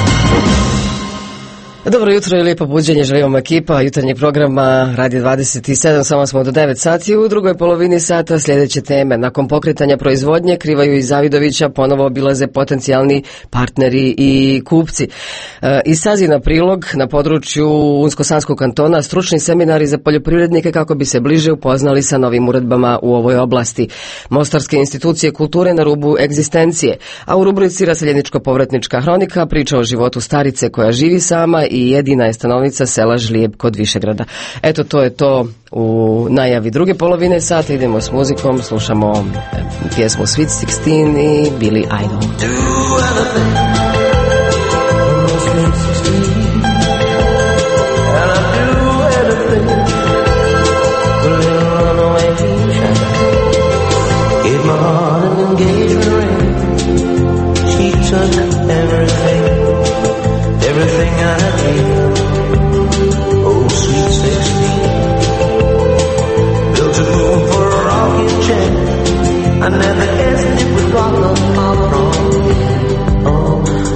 Dobro jutro i lijepo buđenje želimo ekipa jutarnjeg programa Radio dvadeset sedam, samo smo do devet sati. U drugoj polovini sata sljedeće teme. Nakon pokretanja proizvodnje Krivaju i Zavidovića ponovo obilaze potencijalni partneri i kupci. E, iz Sazina prilog na području Unsko-Sanskog kantona stručni seminari za poljoprivrednike kako bi se bliže upoznali sa novim uredbama u ovoj oblasti. Mostarske institucije kulture na rubu egzistencije, a u rubrici Raseljeničko-povratnička hronika priča o životu starice koja živi sama i jedina je stanovnica sela Žlijeb kod Višegrada. Eto, to je to u najavi druge polovine sata. Idemo s muzikom, slušamo pjesmu Sweet šesnaest i Billy Idol. Everything I dreamed, oh sweet sixteen, built a room for a rocking chair. I never guessed it would rock the pop wrong. Oh,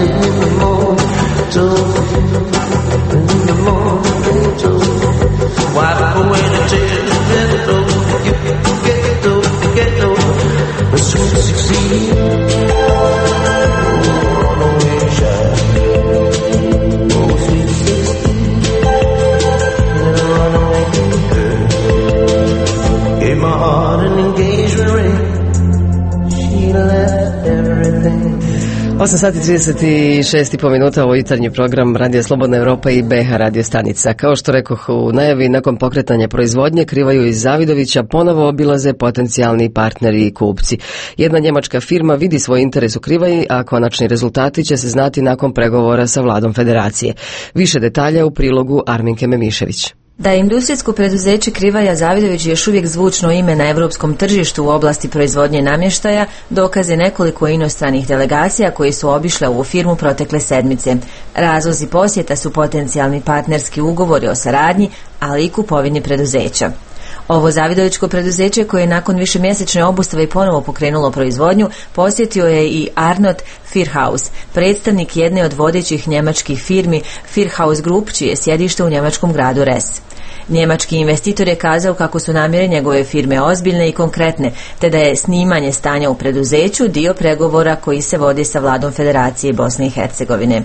in the morning, in the morning, wipe away the tears and then those you get those, get those, the sweet sixteen. osam sati trideset šest i po minuta, ovo jutarnji program Radio Slobodna Evropa i B H radio stanica. Kao što rekoh u najavi, nakon pokretanja proizvodnje Krivaju iz Zavidovića ponovo obilaze potencijalni partneri i kupci. Jedna njemačka firma vidi svoj interes u Krivaji, a konačni rezultati će se znati nakon pregovora sa vladom federacije. Više detalja u prilogu Arminke Memišević. Da je industrijsko preduzeće Krivaja Zavidović još uvijek zvučno ime na europskom tržištu u oblasti proizvodnje namještaja, dokaze nekoliko inostranih delegacija koji su obišle ovu firmu protekle sedmice. Razlozi posjeta su potencijalni partnerski ugovori o saradnji, ali i kupovini preduzeća. Ovo Zavidovićko preduzeće koje je nakon višemjesečne obustave ponovo pokrenulo proizvodnju, posjetio je i Arnold Firhaus, predstavnik jedne od vodećih njemačkih firmi Firhaus Group, čije je sjedište u njemačkom gradu Res. Njemački investitor je kazao kako su namjere njegove firme ozbiljne i konkretne, te da je snimanje stanja u preduzeću dio pregovora koji se vodi sa vladom Federacije Bosne i Hercegovine.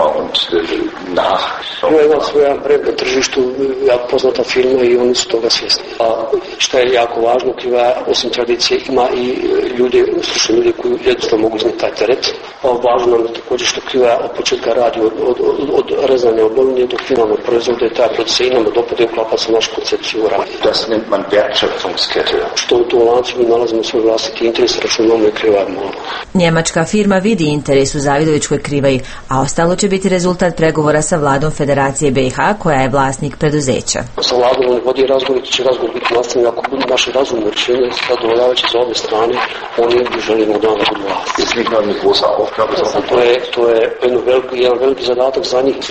Ima svoja brend na tržištu, jako poznata firma i oni su toga svjesni. A što je jako važno, Krivaja osim tradicije ima i ljude, stručni ljudi koji jednostavno mogu iznijeti taj teret. A važno nam je također što Krivaja od početka radi od, od, od, od rezanja obnovljenja do finalnog proizvoda i taj proces i nam dopade uklapa sa našu koncepciju radi. Das nennt man Wertschöpfungskette. Što u tom lancu mi nalazimo svoj vlastiti interes, računamo je Krivaja malo. Njemačka firma vidi interes u Zavidovićkoj Krivaji, a ostalo će biti rezultat pregovora sa vladom Federacije B i H, koja je vlasnik preduzeća. Sa vladom on vodi razgovor, će razgovor biti nastavljen, ako budu naše razumne rješenje, zadovoljavajuće za obje strane, oni bi želimo da budu vlasti. To je, to je jedno veliki, jedan veliki zadatak za njih.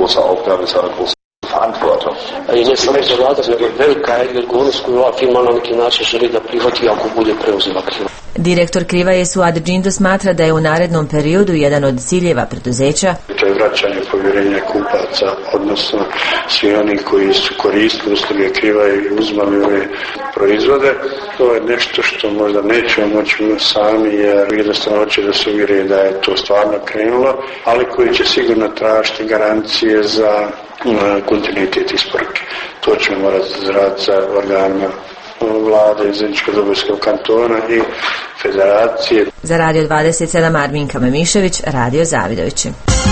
I ne samo zadatak, nego velika je odgovornost koju ova firma na neki način želi da prihvati ako bude preuzela Kriva. Direktor Krivaje Suad Džindo smatra da je u narednom periodu jedan od ciljeva preduzeća to je vraćanje povjerenja kupaca, odnosno svi oni koji su koristili usluge Krivaje i uzmali ove proizvode. To je nešto što možda nećemo moći sami jer jednostavno hoće da se uvjeri da je to stvarno krenulo, ali koji će sigurno tražiti garancije za kontinuitet isporuke. To ćemo morati zaraditi za organima vlade iz Zeničko-Dobojskog kantona i federacije. Za Radio dvadeset sedam Arminka Memišević, Radio Zavidović.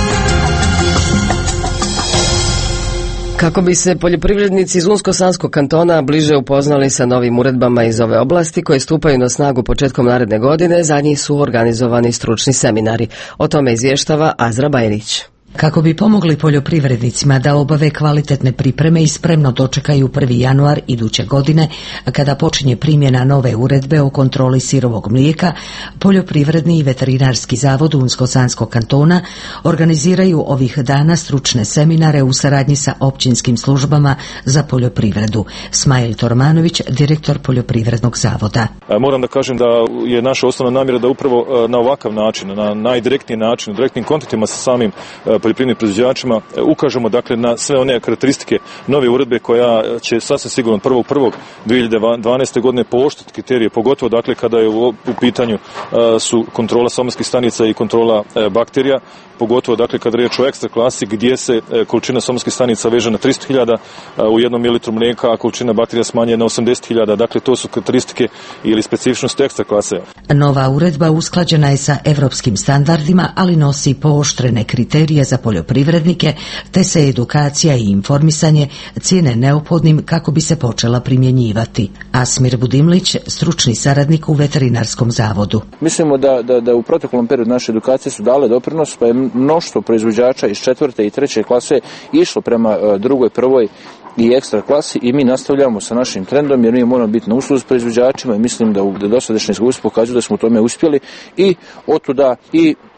Kako bi se poljoprivrednici iz Unsko-Sanskog kantona bliže upoznali sa novim uredbama iz ove oblasti koje stupaju na snagu početkom naredne godine, za njih su organizovani stručni seminari. O tome izvještava Azra Bajrić. Kako bi pomogli poljoprivrednicima da obave kvalitetne pripreme i spremno dočekaju prvi januar iduće godine, kada počinje primjena nove uredbe o kontroli sirovog mlijeka, Poljoprivredni i veterinarski zavod Unsko-Sanskog kantona organiziraju ovih dana stručne seminare u saradnji sa općinskim službama za poljoprivredu. Smajl Tormanović, direktor Poljoprivrednog zavoda. Moram da kažem da je naša osnovna namjera da upravo na ovakav način, na najdirektniji način, u direktnim kontaktima sa samim poljoprivrednim proizvođačima ukažemo dakle na sve one karakteristike nove uredbe koja će sasvim sigurno prvog prvog dvije hiljade dvanaeste godine pooštriti kriterije, pogotovo dakle kada je u, u pitanju uh, su kontrola somatskih stanica i kontrola uh, bakterija, pogotovo dakle kada je riječ o ekstra klasi gdje se uh, količina somatskih stanica veže na tristo hiljada uh, u jednom mililitru mlijeka, a količina bakterija smanjuje na osamdeset hiljada. Dakle, to su karakteristike ili specifičnosti ekstra klase. Nova uredba usklađena je sa evropskim standardima, ali nosi pooštrene kriterije za poljoprivrednike, te se edukacija i informisanje cijene neophodnim kako bi se počela primjenjivati. Asmir Budimlić, stručni saradnik u veterinarskom zavodu. Mislimo da, da, da u proteklom periodu naše edukacije su dale doprinos, pa je mnoštvo proizvođača iz četvrte i treće klase išlo prema drugoj, prvoj i ekstra klasi i mi nastavljamo sa našim trendom jer mi moramo biti na usluzi s proizvođačima i mislim da u dosadašnje iskustvo pokazuju da smo u tome uspjeli i otuda i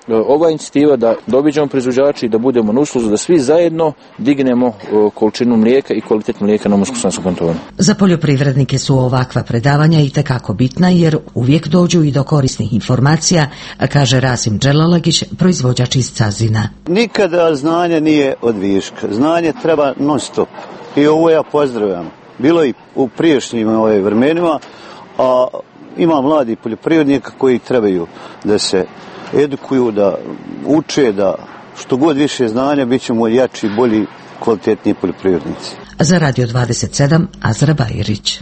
ova inicijativa da dobiđemo proizvođači i da budemo na usluzi, da svi zajedno dignemo količinu mlijeka i kvalitet mlijeka na Mostarsko kantonu. Za poljoprivrednike su ovakva predavanja itekako bitna jer uvijek dođu i do korisnih informacija, kaže Rasim Dželalagić, proizvođač iz Cazina. Nikada znanje nije od viška. Znanje treba non stop. I ovo ja pozdravljam. Bilo i u prijašnjim ove vremenima, a ima mladi poljoprivrednika koji trebaju da se edukuju, da uče, da što god više znanja bit ćemo jači, bolji, kvalitetniji poljoprivrednici. Za Radio dvadeset sedam, Azra Bajrić.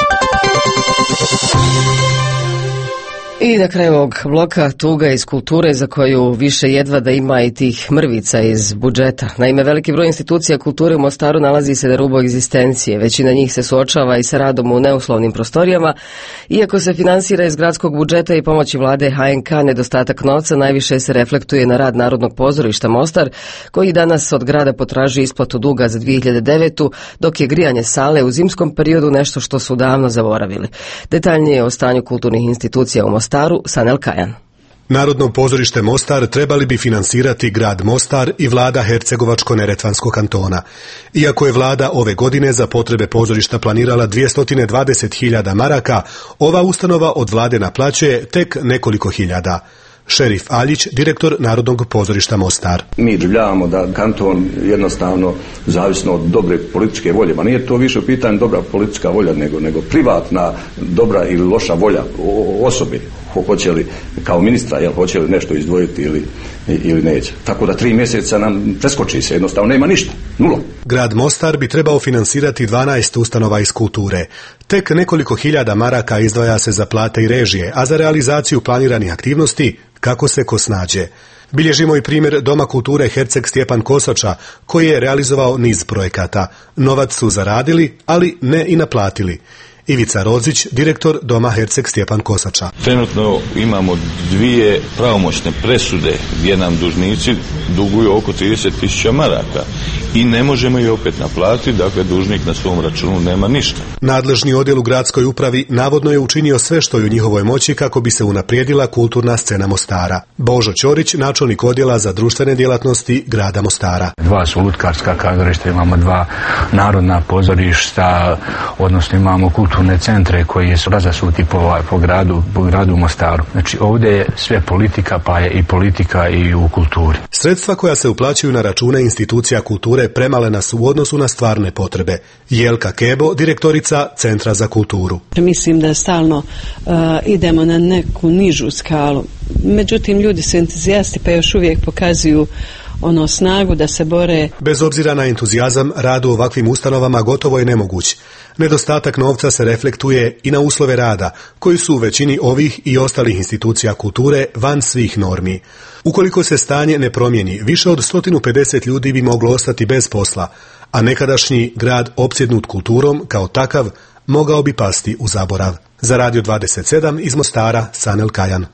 I na kraju ovog bloka tuga iz kulture za koju više jedva da ima i tih mrvica iz budžeta. Naime, veliki broj institucija kulture u Mostaru nalazi se na rubu egzistencije. Većina njih se suočava i sa radom u neuslovnim prostorijama. Iako se finansira iz gradskog budžeta i pomoći vlade H N K, nedostatak novca najviše se reflektuje na rad Narodnog pozorišta Mostar, koji danas od grada potražuje isplatu duga za dvije hiljade devetu. dok je grijanje sale u zimskom periodu nešto što su davno zaboravili. Detaljnije o stanju kulturnih institucija u Mostaru Sanel Kajan. Narodno pozorište Mostar trebali bi finansirati grad Mostar i vlada Hercegovačko-neretvanskog kantona. Iako je vlada ove godine za potrebe pozorišta planirala dvjesto dvadeset hiljada maraka, ova ustanova od vlade naplaćuje tek nekoliko hiljada. Šerif Aljić, direktor Narodnog pozorišta Mostar. Mi doživljavamo da kanton jednostavno, zavisno od dobre političke volje, ma nije to više u pitanju dobra politička volja, nego, nego privatna dobra ili loša volja osobe. Hoće li kao ministra, jel, hoće li nešto izdvojiti ili, ili neće. Tako da tri mjeseca nam preskoči se, jednostavno nema ništa, nula. Grad Mostar bi trebao finansirati dvanaest ustanova iz kulture. Tek nekoliko hiljada maraka izdvaja se za plate i režije, a za realizaciju planiranih aktivnosti kako se ko snađe. Bilježimo i primjer Doma kulture Herceg Stjepan Kosača, koji je realizovao niz projekata. Novac su zaradili, ali ne i naplatili. Ivica Rozić, direktor Doma Herceg Stjepan Kosača. Trenutno imamo dvije pravomoćne presude gdje nam dužnici duguju oko trideset tisuća maraka i ne možemo ih opet naplatiti, dakle dužnik na svom računu nema ništa. Nadležni odjel u gradskoj upravi navodno je učinio sve što je u njihovoj moći kako bi se unaprijedila kulturna scena Mostara. Božo Ćorić, načelnik odjela za društvene djelatnosti grada Mostara. Dva su lutkarska kazališta, imamo dva narodna pozorišta, odnosno imamo kulturne centre koji su razasuti po, po, gradu, po gradu Mostaru. Znači ovdje je sve politika, pa je i politika i u kulturi. Sredstva koja se uplaćuju na račune institucija kulture premalena su u odnosu na stvarne potrebe. Jelka Kebo, direktorica Centra za kulturu. Mislim da stalno uh, idemo na neku nižu skalu. Međutim, ljudi su entuzijasti pa još uvijek pokazuju ono snagu da se bore. Bez obzira na entuzijazam, rad u ovakvim ustanovama gotovo je nemoguć. Nedostatak novca se reflektuje i na uslove rada, koji su u većini ovih i ostalih institucija kulture van svih normi. Ukoliko se stanje ne promijeni, više od sto pedeset ljudi bi moglo ostati bez posla, a nekadašnji grad opsjednut kulturom kao takav mogao bi pasti u zaborav. Za Radio dvadeset sedam iz Mostara, Sanel Kajan.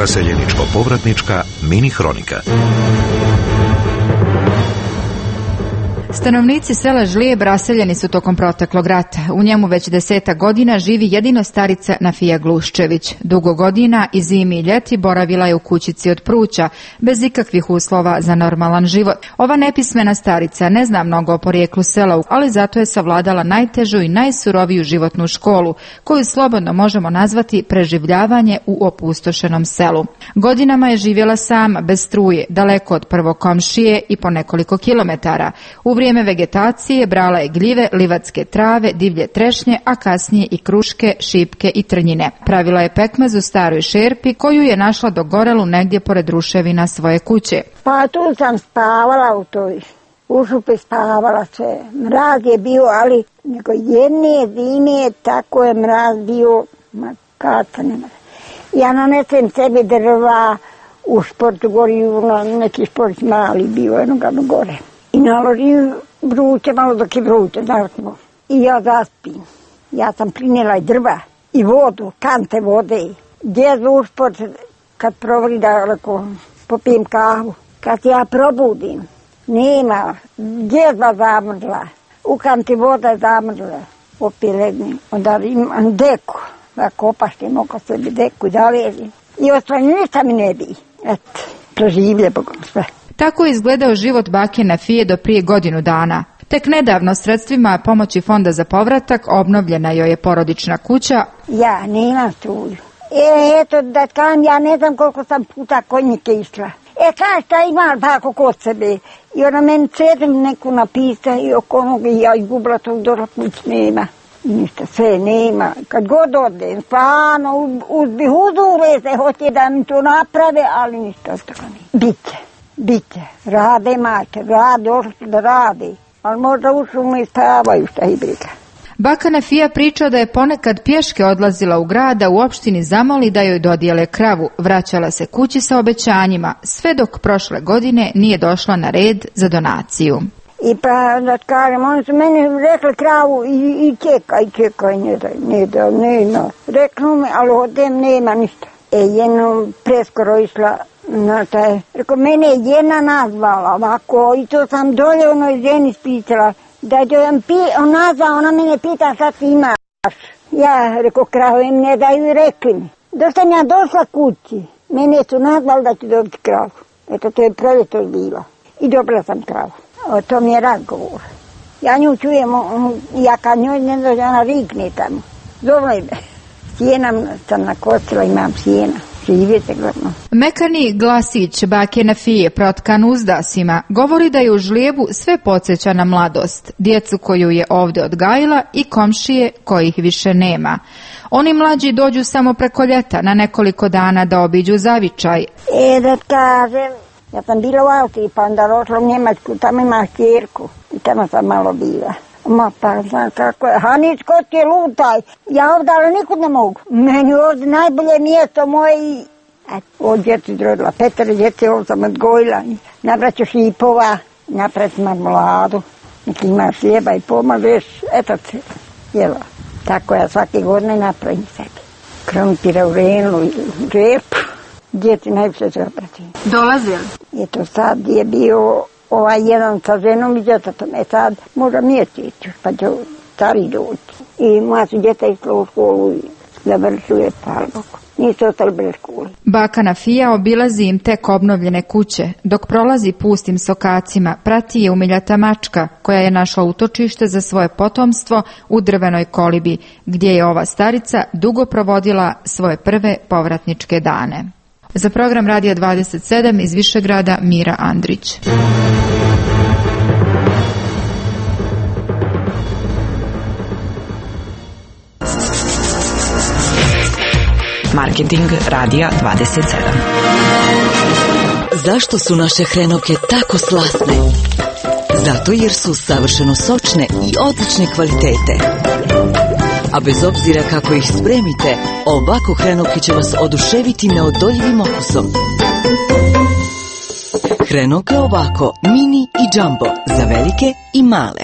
Raseljeničko-povratnička mini hronika. Stanovnici sela Žlijeb raseljeni su tokom proteklog rata. U njemu već desetak godina živi jedino starica Nafija Gluščević. Dugo godina i zimi i ljeti boravila je u kućici od pruća, bez ikakvih uslova za normalan život. Ova nepismena starica ne zna mnogo o porijeklu sela, ali zato je savladala najtežu i najsuroviju životnu školu, koju slobodno možemo nazvati preživljavanje u opustošenom selu. Godinama je živjela sama, bez struje, daleko od prvog komšije i po nekoliko kilometara. U vrijeme vegetacije brala je gljive, livatske trave, divlje trešnje, a kasnije i kruške, šipke i trnjine. Pravila je pekmez u staroj šerpi koju je našla dogorelu negdje pored ruševina svoje kuće. Pa tu sam spavala u toj u šupi, spavala se. Mraz je bio, ali nego jedne zime tako je mraz bio, ma kada nema. Ja nanesem sebi drva u športu gori, neki šport mali bio, jednoga gore. I naložim vruće, malo dok je vruće, zavrtimo. I ja zaspim. Ja sam prinijela i drva, i vodu, kante vode. Gdje za uspod, kad provori da lako, popijem kavu. Kad ja probudim, nema, djezba zamrzla, u kanti voda je zamrzla, opet legnem. Onda imam deku, da kopaštim oko sebi deku i da ležim. I ostalo ništa mi ne bi. Eto, preživlje Bogom sve. Tako je izgledao život bake Nafije do prije godinu dana. Tek nedavno sredstvima pomoći Fonda za povratak obnovljena joj je porodična kuća. Ja nemam struju. E, eto da kažem, ja ne znam koliko sam puta konjike išla. E, kaj šta ima bako kod sebe? I ona meni cedem neku napisa i oko onoga i ja izgubila tog dora kuć nema. Ništa, sve nema. Kad god odem, stvarno uzbih uzure se, hoće da mi to naprave, ali ništa od toga ne. Biće. Biće, rade majke, rade, ošto da rade, ali možda u šumu i spavaju, šta i briga. Baka Nafija priča da je ponekad pješke odlazila u grad, da u opštini zamoli da joj dodijele kravu, vraćala se kući sa obećanjima, sve dok prošle godine nije došla na red za donaciju. I pa da kažem, oni su meni rekli kravu i, i čekaj, čekaj, ne da, ne da, nema. Rekli mi, ali odem nema ništa. E, jednom preskoro išla na taj, rekao, mene je jedna nazvala ovako i to sam dolje onoj ženi spisala, da joj pi, on nazva, ona mene pita šta ti imaš. Ja, rekao, kravu im ne daju i rekli mi. Dok sam ja došla kući, mene su nazvali da ću dobiti kravu. Eto, to je proljeto bilo. I dobila sam kravu. O, to mi je razgovor. Ja nju čujem, ja kad njoj ne dođe, ona rikne tamo. Zove me. Sjena sam nakosila, imam sjena. Mekani glasić bake Nafije, protkan uzdasima, govori da je u Žlijebu sve podsjeća na mladost, djecu koju je ovdje odgajila i komšije kojih više nema. Oni mlađi dođu samo preko ljeta na nekoliko dana da obiđu zavičaj. E, da kažem, ja sam bila u Austriji, pa onda došla u Njemačku, tamo ima kjerku i tamo sam malo bila. Ma pa znam kako je, Hanić, ko ti je lutaj, ja ovdje ali nikud ne mogu. Meni ovdje najbolje mjesto moje i... Ovo djeci izrodila, Petar djeci, ovo sam odgojila. Nabraću šipova, napraviti marmoladu, neki ima slijeba i pomažeš, eto se, jela. Tako ja svake godine napravim sebi. Krompira u renu, u repu, djeci najviše se obrati. Dolazi li? Eto sad je bio... Ovaj jedan sa ženom i djetetom, e sad možda mjesec, pa će stari doći. I moja su djeta išla u školu i završuje palbog. Nisu ostali bez škole. Baka Nafija obilazi im tek obnovljene kuće. Dok prolazi pustim sokacima, prati je umiljata mačka koja je našla utočište za svoje potomstvo u drvenoj kolibi, gdje je ova starica dugo provodila svoje prve povratničke dane. Za program Radija dvadeset sedam iz Višegrada Mira Andrić. Marketing Radija dvadeset sedam. Zašto su naše hrenovke tako slasne? Zato jer su savršeno sočne i odlične kvalitete. A bez obzira kako ih spremite, ovako hrenovke će vas oduševiti neodoljivim okusom. Hrenovke ovako, mini i jumbo, za velike i male.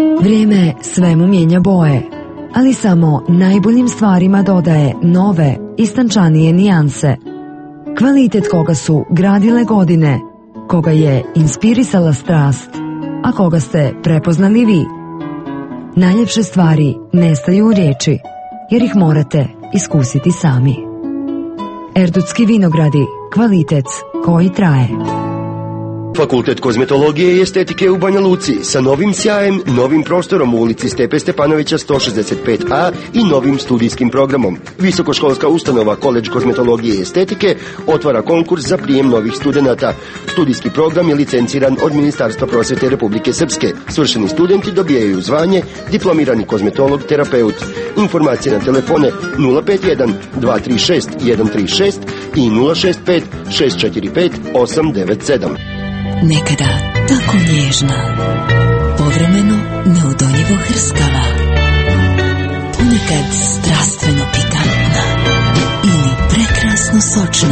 Vrijeme svemu mijenja boje, ali samo najboljim stvarima dodaje nove istančanije nijanse. Kvalitet koga su gradile godine, koga je inspirisala strast, a koga ste prepoznali vi. Najljepše stvari nestaju u riječi, jer ih morate iskusiti sami. Erdutski vinogradi, kvalitet koji traje. Fakultet kozmetologije i estetike u Banja Luci sa novim sjajem, novim prostorom u ulici Stepe Stepanovića sto šezdeset pet a i novim studijskim programom. Visokoškolska ustanova Koledž kozmetologije i estetike otvara konkurs za prijem novih studenata. Studijski program je licenciran od Ministarstva prosvete Republike Srpske. Svršeni studenti dobijaju zvanje diplomirani kozmetolog terapeut. Informacije na telefone nula pet jedan dva tri šest jedan tri šest i nula šest pet šest četiri pet osam devet sedam. Nekada tako nježna, povremeno neodoljivo hrskava, ponekad strastveno pikantna ili prekrasno sočna.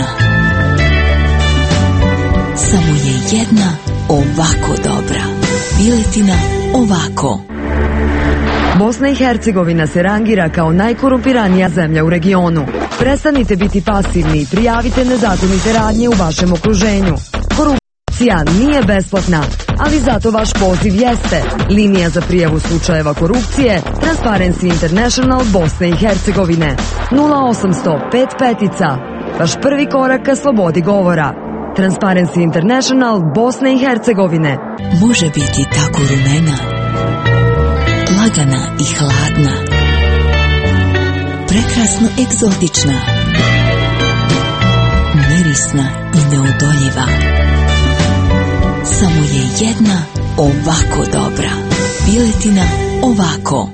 Samo je jedna ovako dobra. Piletina ovako. Bosna i Hercegovina se rangira kao najkorumpiranija zemlja u regionu. Prestanite biti pasivni i prijavite nezakonite radnje u vašem okruženju. Korupcija nije besplatna, ali zato vaš poziv jeste. Linija za prijavu slučajeva korupcije Transparency International Bosne i Hercegovine nula osamsto pet petica. Vaš prvi korak ka slobodi govora. Transparency International Bosne i Hercegovine. Može biti tako rumena, lagana i hladna, prekrasno egzotična, mirisna i neodoljiva. Samo je jedna ovako dobra. Piletina ovako.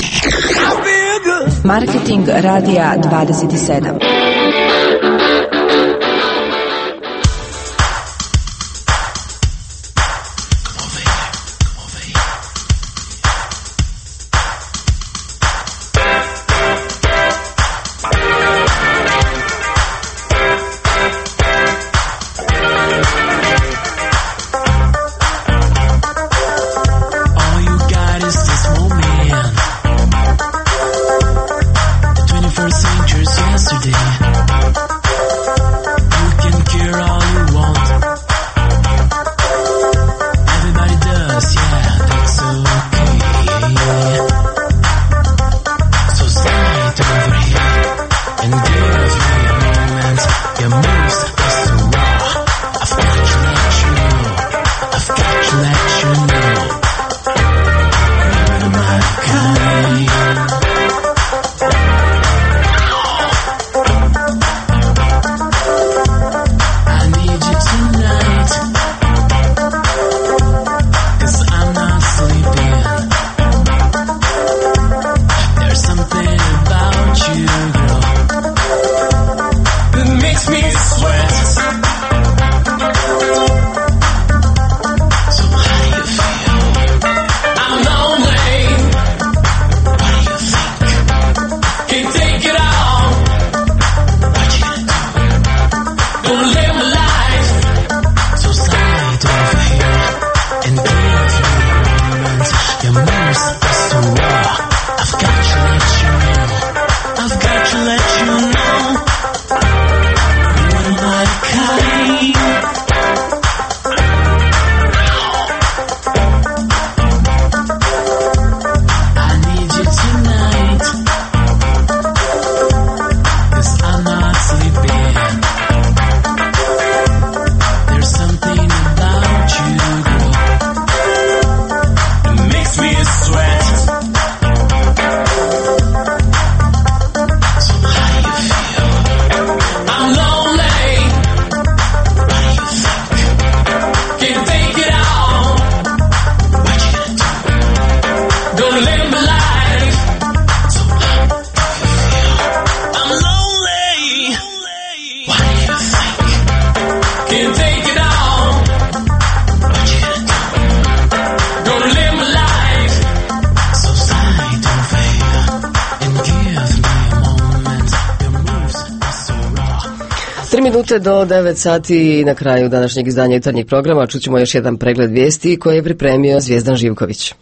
Marketing radija dvadeset sedam. Minute do devet sati na kraju današnjeg izdanja jutarnjeg programa čućemo još jedan pregled vijesti koje je pripremio Zvijezdan Živković.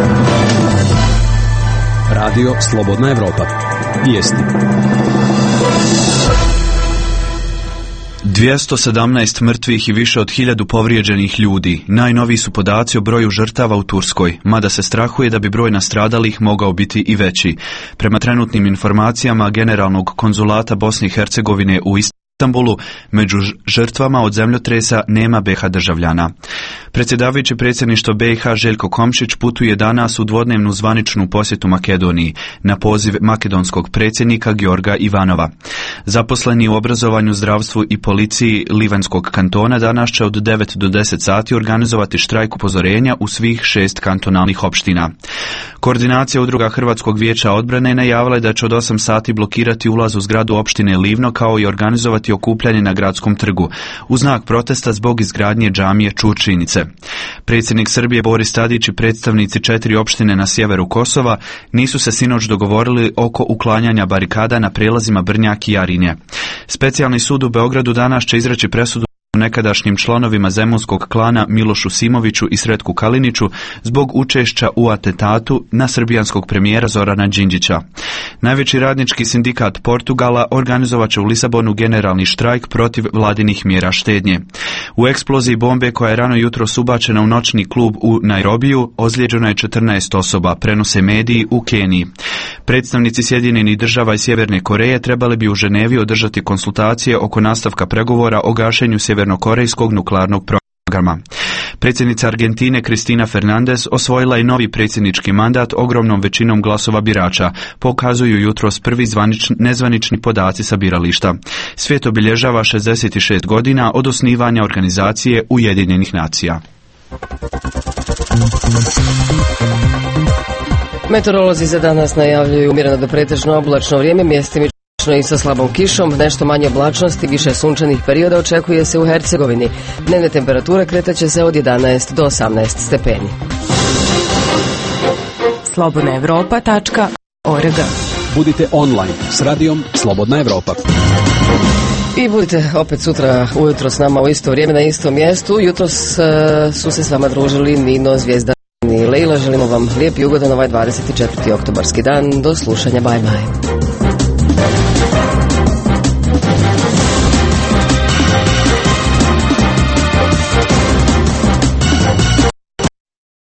Radio Slobodna Evropa. Vijesti. dvjesto sedamnaest mrtvih i više od hiljadu povrijeđenih ljudi. Najnoviji su podaci o broju žrtava u Turskoj, mada se strahuje da bi broj nastradalih mogao biti i veći. Prema trenutnim informacijama Generalnog konzulata Bosne i Hercegovine u Istanbulu, među žrtvama od zemljotresa nema be ha državljana. Predsjedavajući predsjedništvo be i ha Željko Komšić putuje danas u dvodnevnu zvaničnu posjetu Makedoniji na poziv makedonskog predsjednika Georga Ivanova. Zaposleni u obrazovanju, zdravstvu i policiji Livanskog kantona danas će od devet do deset sati organizovati štrajk upozorenja u svih šest kantonalnih opština. Koordinacija udruga Hrvatskog vijeća odbrane najavila je da će od osam sati blokirati ulaz u zgradu opštine Livno kao i organizovati okupljanje na gradskom trgu u znak protesta zbog izgradnje džamije Čurčinice. Predsjednik Srbije Boris Tadić i predstavnici četiri opštine na sjeveru Kosova nisu se sinoć dogovorili oko uklanjanja barikada na prijelazima Brnjak i Jarinje. Specijalni sud u Beogradu danas će izreći presudu nekadašnjim članovima zemunskog klana Milošu Simoviću i Sretku Kaliniću zbog učešća u atentatu na srbijanskog premijera Zorana Đinđića. Najveći radnički sindikat Portugala organizovat će u Lisabonu generalni štrajk protiv vladinih mjera štednje. U eksploziji bombe koja je rano jutro ubačena u noćni klub u Nairobiju ozlijeđeno je četrnaest osoba, prenose mediji u Keniji. Predstavnici Sjedinjenih država i Sjeverne Koreje trebali bi u Ženevi održati konsultacije oko nastavka pregovora o gašenju sjevernokorejskog nuklearnog programa. Predsjednica Argentine Cristina Fernandez osvojila je novi predsjednički mandat ogromnom većinom glasova birača, pokazuju jutros prvi zvanični, nezvanični podaci sa birališta. Svijet obilježava šezdeset šest godina od osnivanja organizacije Ujedinjenih nacija. Meteorolozi za danas najavljuju umjereno do pretežno oblačno vrijeme, mjestimično i sa slabom kišom, nešto manje oblačnosti, više sunčanih perioda očekuje se u Hercegovini. Dnevne temperature kretaće se od jedanaest do osamnaest stepeni. slobodna evropa tačka org. Budite online s radijom Slobodna Evropa. I budite opet sutra ujutro s nama u isto vrijeme na istom mjestu. Jutros uh, su se s vama družili Nino, Zvijezda i Lejla. Želimo vam lijep i ugodan ovaj dvadeset četvrti oktobarski dan. Do slušanja, bye bye.